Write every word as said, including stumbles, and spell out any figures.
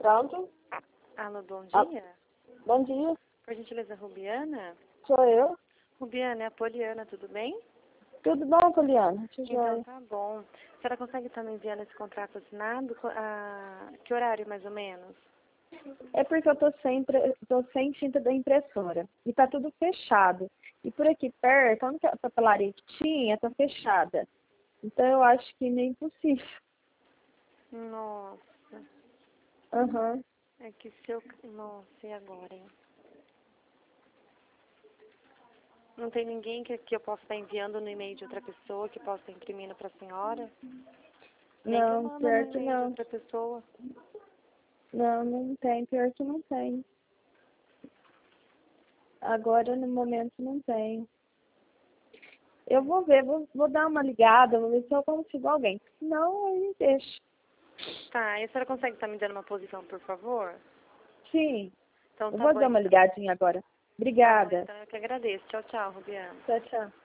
Pronto? Alô, bom Ah, dia. bom dia, Por gentileza, Rubiana? sou eu. Rubiana, é a Poliana, tudo bem? Tudo bom, Poliana? Te Então joia. tá bom. A senhora consegue estar me enviando esse contrato assinado? Co- A que horário, mais ou menos? É porque eu tô sem, impre- tô sem tinta da impressora. E tá tudo fechado. E por aqui perto, a única papelaria que tinha tá fechada. Então eu acho que nem possível. Nossa, Aham. é que se eu... Nossa, e agora, hein? Não tem ninguém que, que eu possa estar enviando no e-mail de outra pessoa, que possa estar imprimindo para a senhora? Nem que eu Não, mando no pior que e-mail de não. outra pessoa. Não, não tem. Pior que não tem. Agora, no momento, não tem. Eu vou ver, vou, vou dar uma ligada, vou ver se eu consigo alguém. Se não, aí deixa. Tá, e a senhora consegue estar me dando uma posição, por favor? Sim, Então eu tá vou bom, dar uma então. ligadinha agora. Tá bom, Obrigada. então eu que agradeço. Tchau, tchau, Rubiana. Tchau, tchau.